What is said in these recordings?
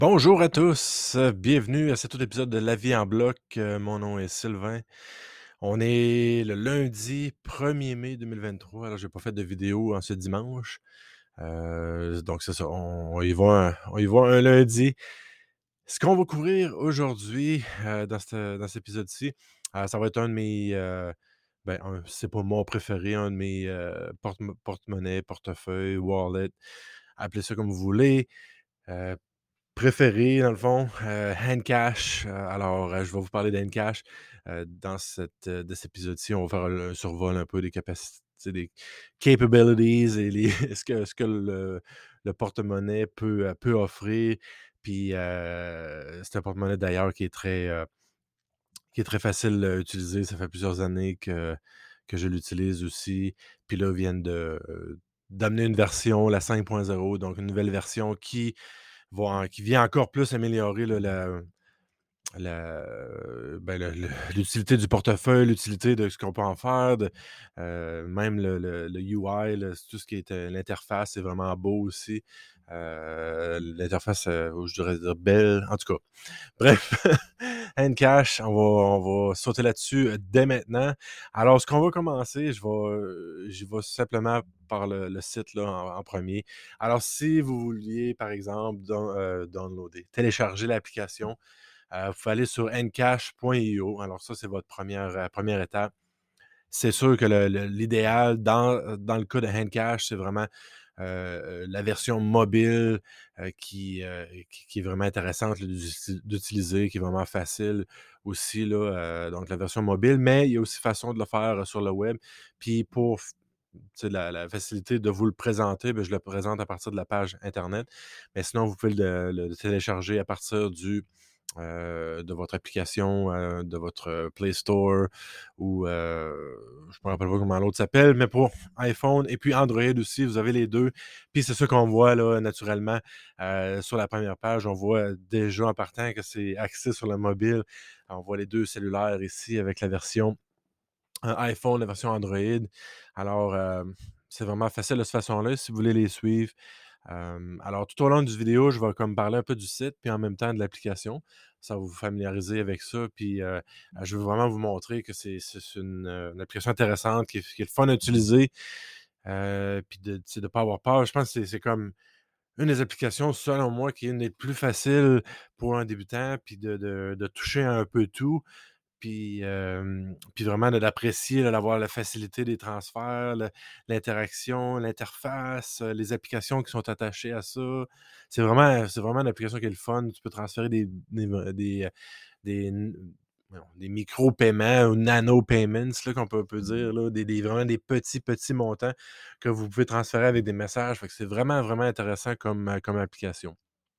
Bonjour à tous, bienvenue à cet autre épisode de La vie en bloc. Mon nom est Sylvain. On est le lundi 1er mai 2023. Alors j'ai pas fait de vidéo en ce dimanche. Donc c'est ça, on y va un lundi. Ce qu'on va couvrir aujourd'hui, dans cet épisode-ci, ça va être un de mes, c'est pas mon préféré, un de mes, porte-monnaie, portefeuille, wallet, appelez ça comme vous voulez. Heu Préféré dans le fond, Handcash. Je vais vous parler d'Handcash. De cet épisode-ci, on va faire un survol un peu des capacités, des capabilities et les ce que le porte-monnaie peut offrir. Puis, c'est un porte-monnaie d'ailleurs qui est très facile à utiliser. Ça fait plusieurs années que je l'utilise aussi. Puis là, ils viennent d'amener une version, la 5.0, donc une nouvelle version qui vient encore plus améliorer là, l'utilité du portefeuille, l'utilité de ce qu'on peut en faire, même le UI, là, tout ce qui est l'interface, c'est vraiment beau aussi. L'interface, je devrais dire belle, en tout cas. Bref, Handcash, on va sauter là-dessus dès maintenant. Alors, ce qu'on va commencer, j'y vais simplement par le site là, en premier. Alors, si vous vouliez, par exemple, downloader, télécharger l'application, vous pouvez aller sur ncash.io. Alors, ça, c'est votre première étape. C'est sûr que l'idéal dans le cas de Handcash, c'est vraiment la version mobile qui est vraiment intéressante là, d'utiliser, qui est vraiment facile aussi, là, donc la version mobile, mais il y a aussi façon de le faire sur le web. Puis pour la facilité de vous le présenter, je le présente à partir de la page Internet. Mais sinon, vous pouvez le télécharger à partir de votre application, de votre Play Store ou je ne me rappelle pas comment l'autre s'appelle, mais pour iPhone et puis Android aussi, vous avez les deux. Puis c'est ça qu'on voit là, naturellement sur la première page. On voit déjà en partant que c'est axé sur le mobile. On voit les deux cellulaires ici avec la version iPhone, la version Android. Alors, c'est vraiment facile de cette façon-là si vous voulez les suivre. Alors, tout au long du vidéo, je vais comme parler un peu du site, puis en même temps de l'application. Ça va vous familiariser avec ça. Puis, je veux vraiment vous montrer que c'est une application intéressante, qui est le fun à utiliser, puis de ne pas avoir peur. Je pense que c'est comme une des applications, selon moi, qui est une des plus faciles pour un débutant, puis de toucher à un peu tout. Puis vraiment d'apprécier, là, d'avoir la facilité des transferts, l'interaction, l'interface, les applications qui sont attachées à ça. C'est vraiment une application qui est le fun. Tu peux transférer des n voyons, des micro-paiements ou nano-payments là, qu'on peut dire là, vraiment des petits montants que vous pouvez transférer avec des messages. Fait que c'est vraiment, vraiment intéressant comme application.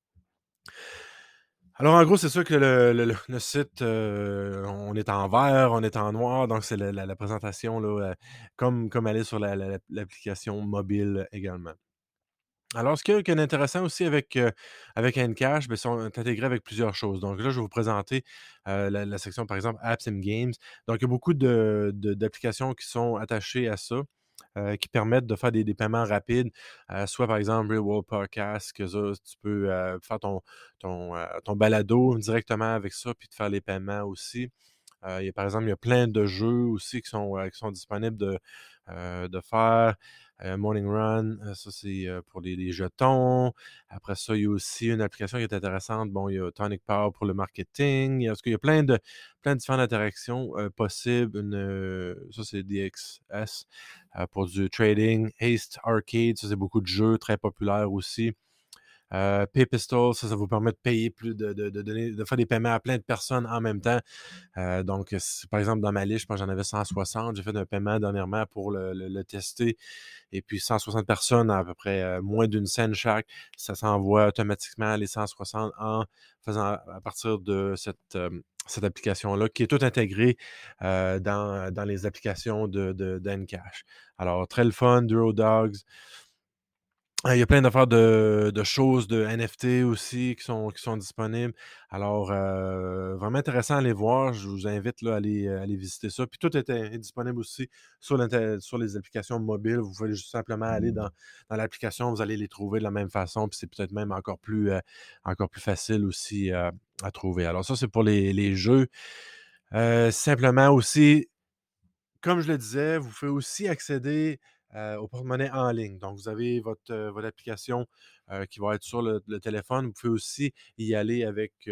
Alors, en gros, c'est sûr que le site, on est en vert, on est en noir, donc c'est la présentation là, comme elle est sur l'application mobile également. Alors, ce qu'il y a d'intéressant aussi avec Encash, c'est intégré avec plusieurs choses. Donc là, je vais vous présenter, la section, par exemple, Apps and Games. Donc, il y a beaucoup d'applications qui sont attachées à ça, qui permettent de faire des paiements rapides. Soit, par exemple, Real World Podcast, que ça, tu peux, faire ton balado directement avec ça, puis de faire les paiements aussi. Par exemple, il y a plein de jeux aussi qui sont disponibles de faire. Morning Run, ça c'est pour les jetons. Après ça, il y a aussi une application qui est intéressante. Bon, il y a Tonic Power pour le marketing. Parce qu'il y a plein de différentes interactions possibles. Ça, c'est DXS pour du trading. Haste Arcade, ça c'est beaucoup de jeux très populaires aussi. PayPistol, ça vous permet de payer plus, de faire des paiements à plein de personnes en même temps. Donc, par exemple, dans ma liste, je pense que j'en avais 160. J'ai fait un paiement dernièrement pour le tester. Et puis, 160 personnes, à peu près moins d'une scène chaque, ça s'envoie automatiquement les 160 en faisant à partir de cette application-là, qui est toute intégrée dans les applications d'Encash. Alors, très le fun, Dogs. Il y a plein d'affaires de choses, de NFT aussi qui sont disponibles. Alors, vraiment intéressant à aller voir. Je vous invite là, à aller visiter ça. Puis tout est disponible aussi sur les applications mobiles. Vous pouvez juste simplement aller dans l'application, vous allez les trouver de la même façon. Puis c'est peut-être même encore plus facile aussi à trouver. Alors ça, c'est pour les jeux. Simplement aussi, comme je le disais, vous pouvez aussi accéder, au porte-monnaie en ligne. Donc vous avez votre application, qui va être sur le téléphone. Vous pouvez aussi y aller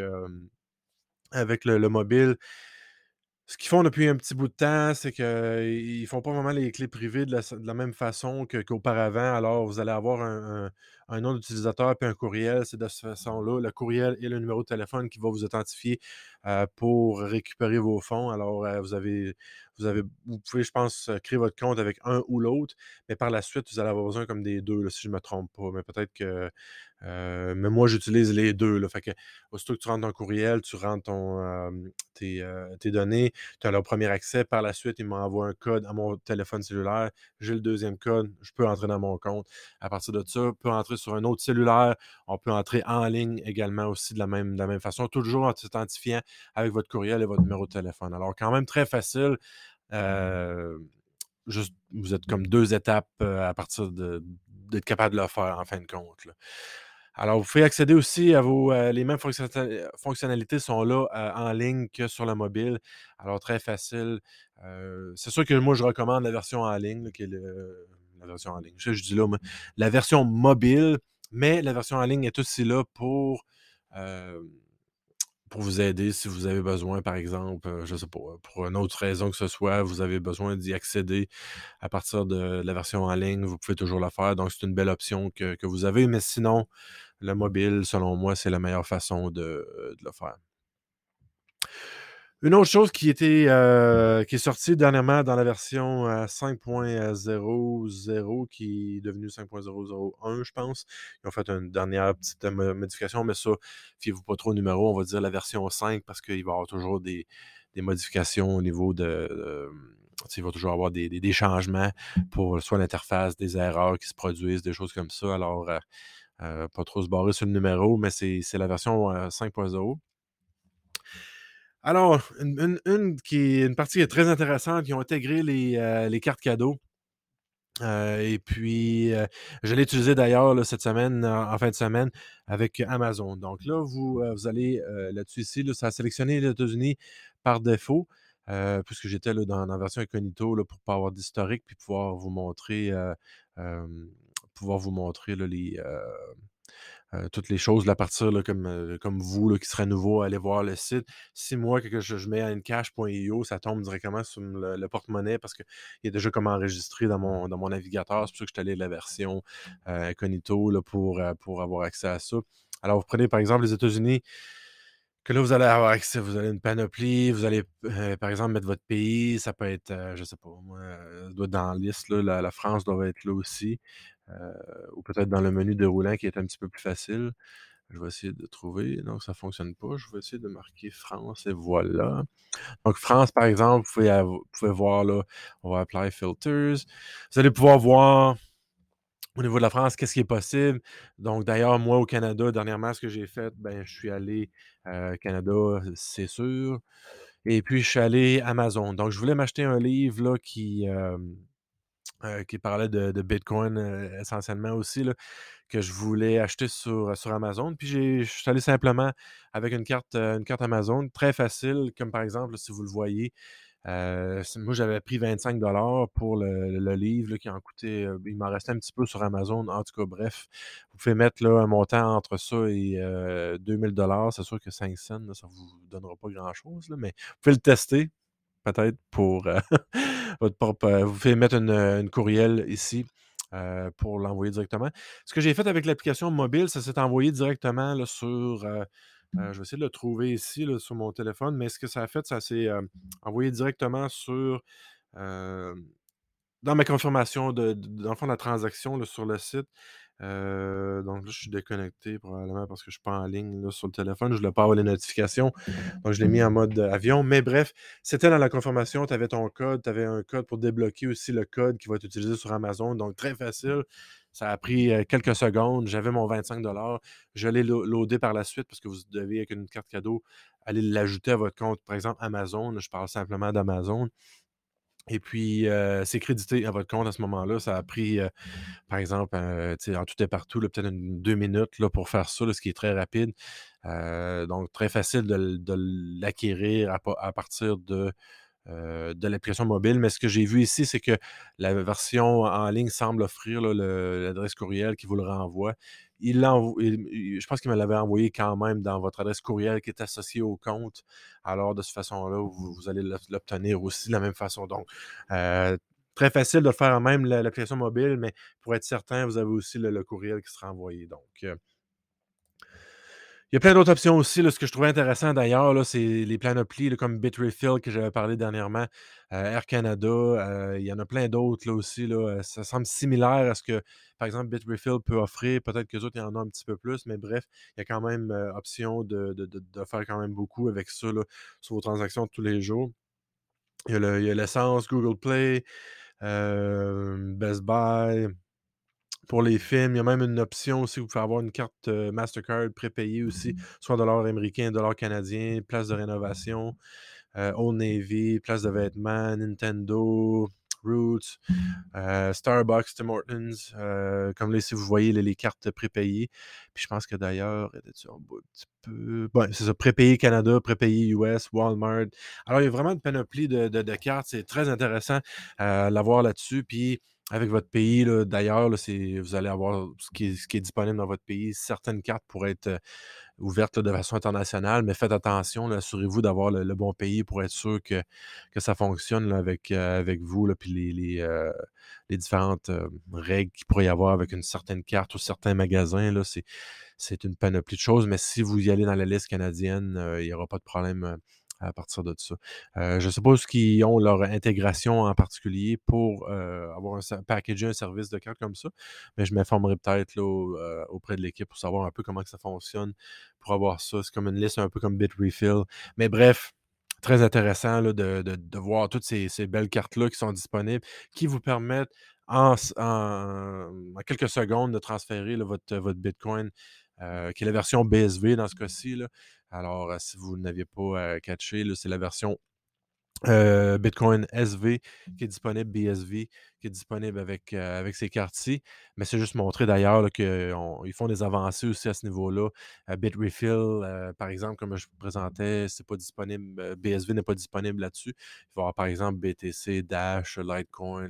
avec le mobile. Ce qu'ils font depuis un petit bout de temps, c'est qu'ils font pas vraiment les clés privées de la même façon qu'auparavant. Alors, vous allez avoir un nom d'utilisateur puis un courriel. C'est de cette façon-là, le courriel et le numéro de téléphone qui va vous authentifier, pour récupérer vos fonds. Alors, vous pouvez, je pense, créer votre compte avec un ou l'autre, mais par la suite, vous allez avoir besoin comme des 2 là, si je me trompe pas. Mais peut-être que, mais moi, j'utilise les 2 là. Fait que aussitôt que tu rentres ton courriel, tu rentres tes données, tu as leur premier accès. Par la suite, ils m'envoient un code à mon téléphone cellulaire. J'ai le deuxième code, je peux entrer dans mon compte. À partir de ça, on peut entrer sur un autre cellulaire. On peut entrer en ligne également aussi de la même façon, toujours en s'identifiant avec votre courriel et votre numéro de téléphone. Alors, quand même très facile. Euh, Juste, vous êtes comme 2 étapes à partir d'être capable de le faire en fin de compte, là. Alors, vous pouvez accéder aussi à les mêmes fonctionnalités sont là en ligne que sur le mobile. Alors, très facile. C'est sûr que moi, je recommande la version en ligne, là, qui est la version en ligne. Je dis là, moi, la version mobile, mais la version en ligne est aussi là euh, pour vous aider si vous avez besoin, par exemple, je ne sais pas, pour une autre raison que ce soit, vous avez besoin d'y accéder à partir de la version en ligne, vous pouvez toujours la faire. Donc, c'est une belle option que vous avez. Mais sinon, le mobile, selon moi, c'est la meilleure façon de le faire. Une autre chose qui est sortie dernièrement dans la version 5.00, qui est devenue 5.001, je pense. Ils ont fait une dernière petite modification, mais ça, fiez-vous pas trop au numéro, on va dire la version 5 parce qu'il va y avoir toujours des modifications au niveau il va toujours avoir des changements pour soit l'interface, des erreurs qui se produisent, des choses comme ça. Alors, pas trop se barrer sur le numéro, mais c'est la version 5.0. Alors, une partie qui est très intéressante, ils ont intégré les cartes cadeaux. Et puis, je l'ai utilisé d'ailleurs là, cette semaine, en fin de semaine, avec Amazon. Donc là, vous allez là-dessus ici, là, ça a sélectionné les États-Unis par défaut, puisque j'étais là, dans la version incognito là, pour ne pas avoir d'historique, puis pouvoir vous montrer là, toutes les choses là, à partir là, comme vous là, qui serait nouveau, allez voir le site. Si moi, que je mets encash.io, ça tombe directement sur le porte-monnaie parce qu'il est déjà comme enregistré dans mon navigateur. C'est pour ça que je suis allé de la version incognito là, pour avoir accès à ça. Alors, vous prenez par exemple les États-Unis, que là, vous allez avoir accès, vous avez une panoplie, vous allez, par exemple, mettre votre pays, ça peut être, je sais pas moi, ça doit être dans la liste, là, la France doit être là aussi, heu, ou peut-être dans le menu déroulant qui est un petit peu plus facile. Je vais essayer de trouver, non, ça fonctionne pas. Je vais essayer de marquer France et voilà. Donc France, par exemple, vous pouvez voir là, on va apply filters. Vous allez pouvoir voir au niveau de la France, qu'est-ce qui est possible? Donc, d'ailleurs, moi, au Canada, dernièrement, ce que j'ai fait, ben, je suis allé Canada, c'est sûr. Et puis, je suis allé Amazon. Donc, je voulais m'acheter un livre là, qui parlait de Bitcoin essentiellement aussi, là, que je voulais acheter sur Amazon. Puis, je suis allé simplement avec une carte Amazon, très facile, comme par exemple, là, si vous le voyez, moi, j'avais pris 25 pour le livre là, qui en coûtait, il m'en restait un petit peu sur Amazon. En tout cas, bref, vous pouvez mettre là, un montant entre ça et 2000 $. C'est sûr que 5 cents, là, ça ne vous donnera pas grand-chose, là, mais vous pouvez le tester peut-être pour votre propre. Vous pouvez mettre une courriel ici pour l'envoyer directement. Ce que j'ai fait avec l'application mobile, ça s'est envoyé directement là, je vais essayer de le trouver ici là, sur mon téléphone, mais ce que ça a fait, ça s'est envoyé directement euh, dans ma confirmation dans le fond de la transaction là, sur le site. Donc là, je suis déconnecté probablement parce que je suis pas en ligne là, sur le téléphone. Je voulais pas avoir les notifications. Donc, je l'ai mis en mode avion. Mais bref, c'était dans la confirmation. Tu avais ton code. Tu avais un code pour débloquer aussi le code qui va être utilisé sur Amazon. Donc, très facile. Ça a pris quelques secondes. J'avais mon 25 $. Je l'ai loadé par la suite parce que vous devez, avec une carte cadeau, aller l'ajouter à votre compte. Par exemple, Amazon. Je parle simplement d'Amazon. Et puis, c'est crédité à votre compte à ce moment-là. Ça a pris par exemple, tu sais, en tout et partout, là, peut-être 2 minutes là, pour faire ça, là, ce qui est très rapide. Donc très facile de l'acquérir à partir de l'application mobile. Mais ce que j'ai vu ici, c'est que la version en ligne semble offrir là, l'adresse courriel qui vous le renvoie. Je pense qu'il me l'avait envoyé quand même dans votre adresse courriel qui est associée au compte. Alors, de cette façon-là, vous allez l'obtenir aussi de la même façon. Donc, euh, très facile de le faire en même l'application mobile, mais pour être certain, vous avez aussi le courriel qui sera envoyé. Donc, il y a plein d'autres options aussi. Là, ce que je trouvais intéressant d'ailleurs, là, c'est les panoplies là, comme Bitrefill que j'avais parlé dernièrement, Air Canada, il y en a plein d'autres là aussi. Là, ça semble similaire à ce que, par exemple, Bitrefill peut offrir. Peut-être que les autres, il y en a un petit peu plus, mais bref, il y a quand même option de faire quand même beaucoup avec ça là, sur vos transactions de tous les jours. Il y a l'essence, Google Play, Best Buy. Pour les films, il y a même une option aussi, vous pouvez avoir une carte Mastercard prépayée aussi, soit dollar américain, dollar canadien, place de rénovation, Old Navy, place de vêtements, Nintendo, Roots, Starbucks, Tim Hortons. Comme là, ici, vous voyez les cartes prépayées. Puis je pense que d'ailleurs, était-tu en bas un petit peu? Ouais, c'est ça, prépayé Canada, prépayé US, Walmart. Alors, il y a vraiment une panoplie de cartes. C'est très intéressant à l'avoir là-dessus. Puis avec votre pays, là, d'ailleurs, là, vous allez avoir ce qui est disponible dans votre pays. Certaines cartes pourraient être ouverte là, de façon internationale, mais faites attention, là, assurez-vous d'avoir le bon pays pour être sûr que ça fonctionne là, avec vous, là, puis les différentes règles qu'il pourrait y avoir avec une certaine carte ou certains magasins. Là, c'est une panoplie de choses, mais si vous y allez dans la liste canadienne, il n'y aura pas de problème à partir de ça. Je ne sais pas ce qu'ils ont leur intégration en particulier pour avoir packager un service de carte comme ça, mais je m'informerai peut-être là, auprès de l'équipe pour savoir un peu comment que ça fonctionne pour avoir ça. C'est comme une liste un peu comme Bitrefill. Mais bref, très intéressant là, de voir toutes ces belles cartes-là qui sont disponibles, qui vous permettent en quelques secondes de transférer là, votre Bitcoin, qui est la version BSV dans ce cas-ci. Là. Alors, si vous n'aviez pas catché, là, c'est la version Bitcoin SV qui est disponible, BSV qui est disponible avec ces cartes-ci. Mais c'est juste montrer d'ailleurs là, qu'ils font des avancées aussi à ce niveau-là. Bitrefill, par exemple, comme je vous présentais, c'est pas disponible. BSV n'est pas disponible là-dessus. Il va y avoir par exemple BTC, Dash, Litecoin,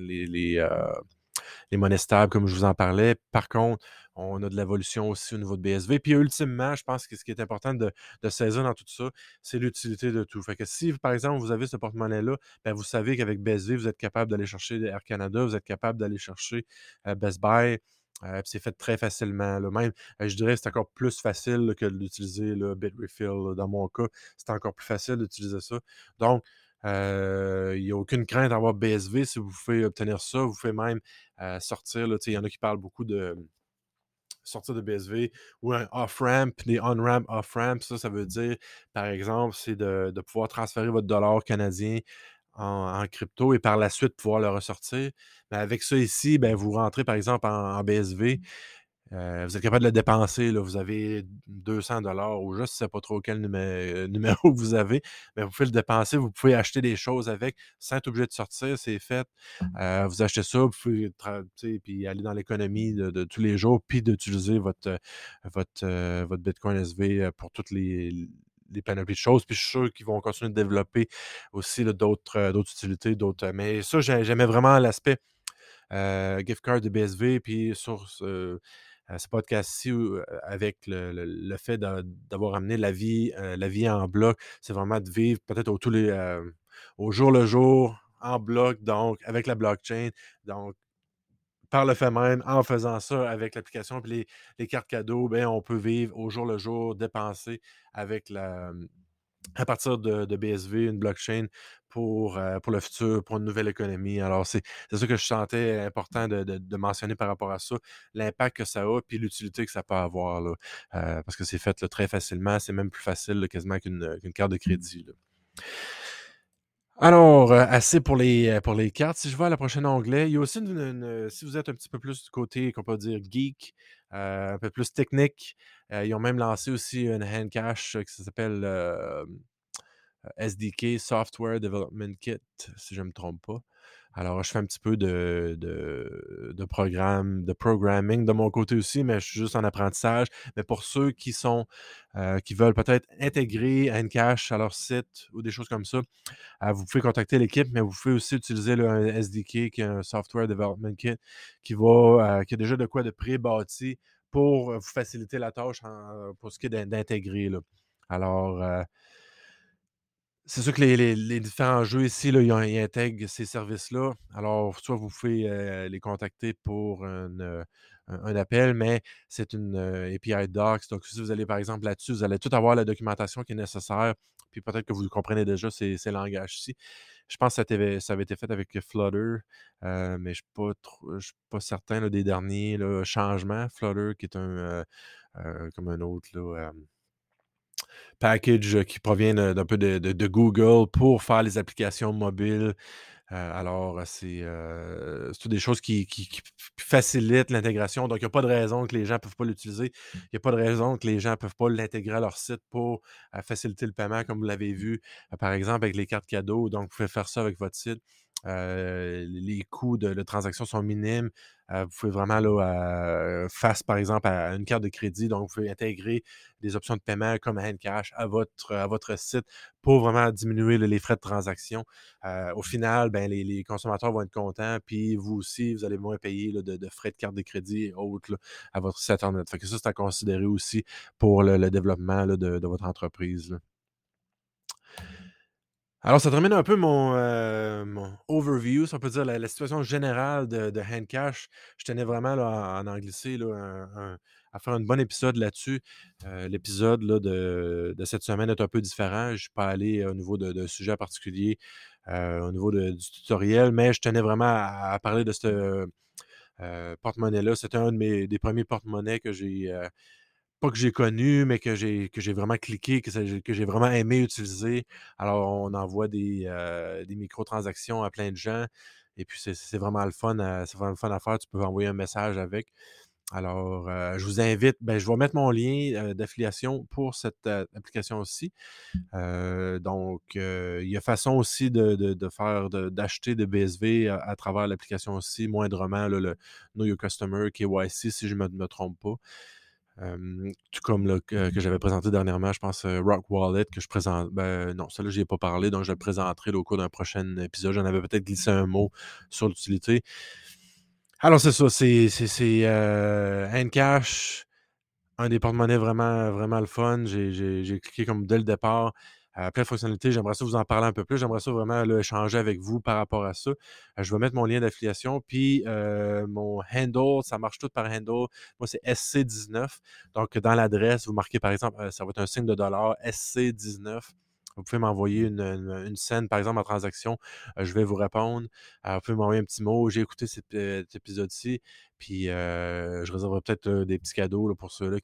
les monnaies stables, comme je vous en parlais. Par contre, on a de l'évolution aussi au niveau de BSV. Puis ultimement, je pense que ce qui est important de saisir dans tout ça, c'est l'utilité de tout. Fait que si, par exemple, vous avez ce porte-monnaie-là, ben, vous savez qu'avec BSV, vous êtes capable d'aller chercher Air Canada, vous êtes capable d'aller chercher Best Buy. Puis c'est fait très facilement. Là. Même, je dirais que c'est encore plus facile là, que d'utiliser le Bitrefill. Là. Dans mon cas, c'est encore plus facile d'utiliser ça. Donc, il n'y a aucune crainte d'avoir BSV si vous pouvez obtenir ça. Vous pouvez même sortir. Là, il y en a qui parlent beaucoup de sortir de BSV ou un off-ramp, des on-ramp, off-ramp. Ça veut dire, par exemple, c'est de pouvoir transférer votre dollar canadien en crypto et par la suite pouvoir le ressortir. Mais avec ça ici, ben, vous rentrez par exemple en BSV. Vous êtes capable de le dépenser, là. Vous avez 200 $ ou je ne sais pas trop quel numéro vous avez, mais vous pouvez le dépenser, vous pouvez acheter des choses avec sans être obligé de sortir, c'est fait. Vous achetez ça, vous pouvez tu sais, puis aller dans l'économie de tous les jours, puis d'utiliser votre Bitcoin SV pour toutes les panoplies de choses. Puis je suis sûr qu'ils vont continuer de développer aussi là, d'autres utilités, d'autres. Mais ça, j'aimais vraiment l'aspect gift card de BSV, puis sur ce podcast-ci, avec le fait d'avoir amené la vie en bloc, c'est vraiment de vivre peut-être au jour le jour, en bloc, donc avec la blockchain. Donc, par le fait même, en faisant ça avec l'application puis les cartes cadeaux, ben, on peut vivre au jour le jour, dépenser avec à partir de BSV, une blockchain pour le futur, pour une nouvelle économie. Alors, c'est ça que je sentais important de mentionner par rapport à ça, l'impact que ça a, puis l'utilité que ça peut avoir, là, parce que c'est fait là, très facilement, c'est même plus facile là, quasiment qu'une carte de crédit. Là. Alors, assez pour les cartes. Si je vais à la prochaine onglet, il y a aussi si vous êtes un petit peu plus du côté, qu'on peut dire geek, un peu plus technique, ils ont même lancé aussi une hand cash qui s'appelle SDK, Software Development Kit, si je ne me trompe pas. Alors, je fais un petit peu de programming de mon côté aussi, mais je suis juste en apprentissage. Mais pour ceux qui veulent peut-être intégrer Encash à leur site ou des choses comme ça, vous pouvez contacter l'équipe, mais vous pouvez aussi utiliser là, un SDK, qui est un Software Development Kit, qui a déjà de quoi de pré-bâti pour vous faciliter la tâche pour ce qui est d'intégrer. Là. Alors, c'est sûr que les différents jeux ici, là, ils intègrent ces services-là. Alors, soit vous pouvez, les contacter pour un appel, mais c'est une, API Docs. Donc, si vous allez, par exemple, là-dessus, vous allez tout avoir la documentation qui est nécessaire, puis peut-être que vous comprenez déjà ces langages-ci. Je pense que ça avait été fait avec Flutter, mais je suis pas certain là, des derniers là, changements. Flutter qui est comme un autre là, package qui provient d'un peu de Google pour faire les applications mobiles. Alors, c'est toutes des choses qui facilitent l'intégration. Donc, il n'y a pas de raison que les gens ne peuvent pas l'utiliser. Il n'y a pas de raison que les gens ne peuvent pas l'intégrer à leur site pour faciliter le paiement, comme vous l'avez vu, par exemple, avec les cartes cadeaux. Donc, vous pouvez faire ça avec votre site. Les coûts de transaction sont minimes. Vous pouvez vraiment, là, face, par exemple, à une carte de crédit, donc vous pouvez intégrer des options de paiement comme Handcash à votre site pour vraiment diminuer là, les frais de transaction. Au final, ben, les consommateurs vont être contents, puis vous aussi, vous allez moins payer là, de frais de carte de crédit et autres là, à votre site Internet. Fait que ça, c'est à considérer aussi pour le développement là, de votre entreprise. Là. Alors, ça termine un peu mon overview, si on peut dire, la situation générale de Handcash. Je tenais vraiment là, à en glisser là, à faire un bon épisode là-dessus. L'épisode là, de cette semaine est un peu différent. Je ne suis pas allé au niveau de sujets particuliers, au niveau du tutoriel, mais je tenais vraiment à parler de ce porte-monnaie-là. C'était un des premiers porte-monnaies que j'ai pas que j'ai connu, mais que j'ai vraiment cliqué, que j'ai vraiment aimé utiliser. Alors, on envoie des microtransactions à plein de gens. Et puis, c'est vraiment le fun. C'est vraiment le fun à faire. Tu peux envoyer un message avec. Alors, je vous invite. Ben, je vais mettre mon lien d'affiliation pour cette application aussi. Donc, il y a façon aussi d'acheter de BSV à travers l'application aussi, moindrement là, le Know Your Customer, KYC, si je ne me trompe pas. Tout comme là, que j'avais présenté dernièrement, je pense, Rock Wallet que je présente. Ben non, celle-là, j'y ai pas parlé, donc je le présenterai là, au cours d'un prochain épisode. J'en avais peut-être glissé un mot sur l'utilité. Alors, c'est ça, c'est Handcash, un des porte-monnaies vraiment, vraiment le fun. J'ai cliqué comme dès le départ. Plein de fonctionnalités. J'aimerais ça vous en parler un peu plus. J'aimerais ça vraiment là, échanger avec vous par rapport à ça. Je vais mettre mon lien d'affiliation. Puis mon handle, ça marche tout par handle. Moi, c'est SC19. Donc, dans l'adresse, vous marquez par exemple, ça va être un signe de dollar, SC19. Vous pouvez m'envoyer une scène, par exemple, en transaction. Je vais vous répondre. Vous pouvez m'envoyer un petit mot. J'ai écouté cet épisode-ci. Puis je réserverai peut-être des petits cadeaux là, pour ceux-là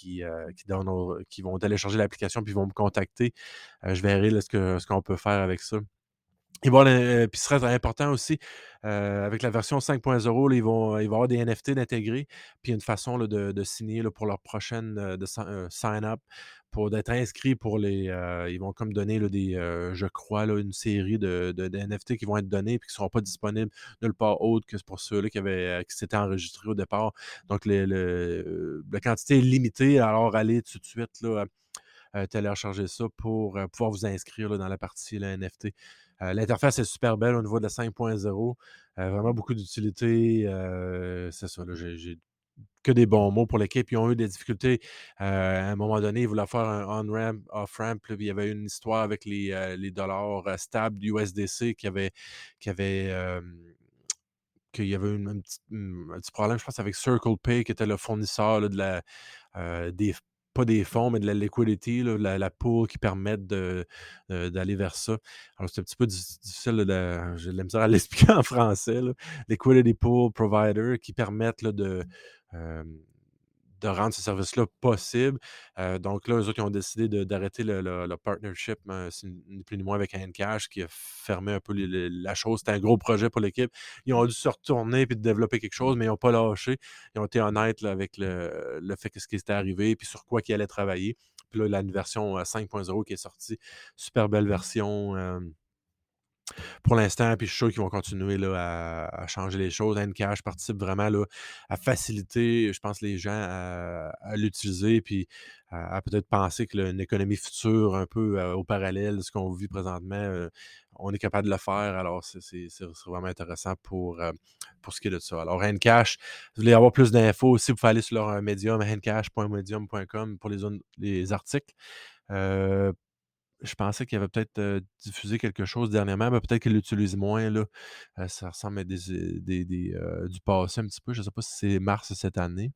qui vont télécharger l'application puis vont me contacter. Je verrai là, ce qu'on peut faire avec ça. Et bon, puis ce serait important aussi, avec la version 5.0, là, il va y avoir des NFT d'intégrer, puis une façon là, de signer là, pour leur prochaine sign-up, pour d'être inscrit pour ils vont comme donner là, je crois, là, une série de NFT qui vont être donnés puis qui ne seront pas disponibles nulle part autre que pour ceux-là qui s'étaient enregistrés au départ. Donc, la quantité est limitée, alors allez tout de suite là, télécharger ça pour pouvoir vous inscrire là, dans la partie là, NFT. L'interface est super belle au niveau de la 5.0. Vraiment beaucoup d'utilité. C'est ça, là, j'ai que des bons mots pour l'équipe. Ils ont eu des difficultés. À un moment donné, ils voulaient faire un on-ramp, off-ramp. Puis il y avait une histoire avec les dollars stables USDC qui avait qu'il y avait un petit problème, je pense, avec Circle Pay, qui était le fournisseur là, des pas des fonds, mais de la liquidity, là, la pool qui permettent d'aller vers ça. Alors, c'est un petit peu difficile, là, j'ai de la misère à l'expliquer en français, là. Liquidity pool provider qui permettent là, hem, de rendre ce service-là possible. Donc là, eux autres, ils ont décidé d'arrêter le partnership, c'est ni plus ni moins avec Handcash qui a fermé un peu la chose. C'était un gros projet pour l'équipe. Ils ont dû se retourner puis de développer quelque chose, mais ils n'ont pas lâché. Ils ont été honnêtes là, avec le fait que ce qui était arrivé puis sur quoi ils allaient travailler. Puis là, la version 5.0 qui est sortie, super belle version. Pour l'instant, puis je suis sûr qu'ils vont continuer là, à changer les choses. Encash participe vraiment là, à faciliter, je pense, les gens à l'utiliser, puis à peut-être penser que une économie future, un peu au parallèle de ce qu'on vit présentement, on est capable de le faire. Alors, c'est vraiment intéressant pour ce qui est de ça. Alors, Encash, si vous voulez avoir plus d'infos aussi, vous pouvez aller sur leur Medium, encash.medium.com pour les articles. Euh, je pensais qu'il avait peut-être, diffusé quelque chose dernièrement, mais peut-être qu'il l'utilise moins là. Ça ressemble à du passé un petit peu. Je ne sais pas si c'est mars cette année.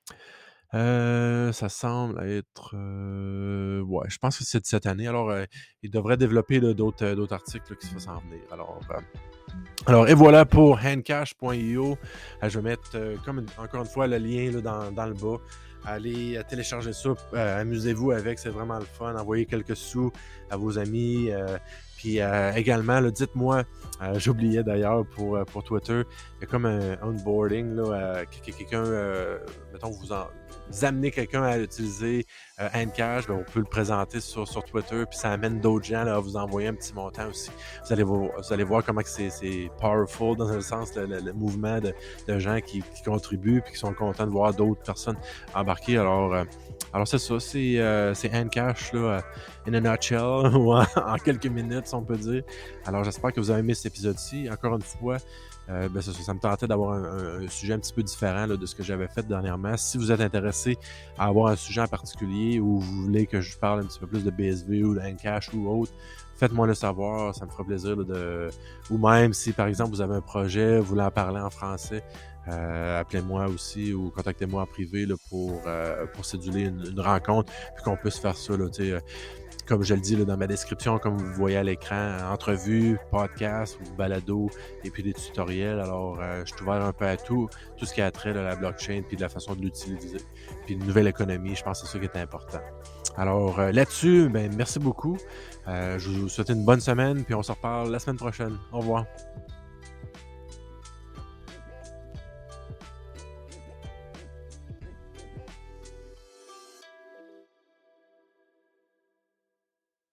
Ça semble être, ouais, je pense que c'est de cette année. Alors, il devrait développer là d'autres articles là qui se vont s'en venir. Alors et voilà pour handcash.io. Je vais mettre, encore une fois, le lien là, dans le bas. Allez télécharger ça, amusez-vous avec, c'est vraiment le fun. Envoyez quelques sous à vos amis. Puis également, là, dites-moi, j'oubliais d'ailleurs pour Twitter, il y a comme un onboarding, là, quelqu'un, mettons, vous amenez quelqu'un à utiliser Handcash, ben, on peut le présenter sur Twitter, puis ça amène d'autres gens là, à vous envoyer un petit montant aussi. Vous allez voir comment que c'est powerful dans un sens, le mouvement de gens qui contribuent puis qui sont contents de voir d'autres personnes embarquer. Alors c'est ça, c'est Handcash là, in a nutshell, ou en quelques minutes, si on peut dire. Alors j'espère que vous avez aimé cet épisode-ci. Encore une fois, ça me tentait d'avoir un sujet un petit peu différent là, de ce que j'avais fait dernièrement. Si vous êtes intéressé à avoir un sujet en particulier ou vous voulez que je parle un petit peu plus de BSV ou de Handcash ou autre, faites-moi le savoir, ça me fera plaisir là, ou même si par exemple vous avez un projet, vous voulez en parler en français, appelez-moi aussi ou contactez-moi en privé là, pour céduler une rencontre puis qu'on puisse faire ça là, comme je le dis là, dans ma description, comme vous voyez à l'écran, entrevue, podcast ou balado et puis des tutoriels. Alors, je suis ouvert un peu à tout ce qui a trait à la blockchain puis de la façon de l'utiliser. Puis une nouvelle économie, je pense que c'est ça qui est important. Alors, là-dessus, merci beaucoup. Je vous souhaite une bonne semaine puis on se reparle la semaine prochaine. Au revoir.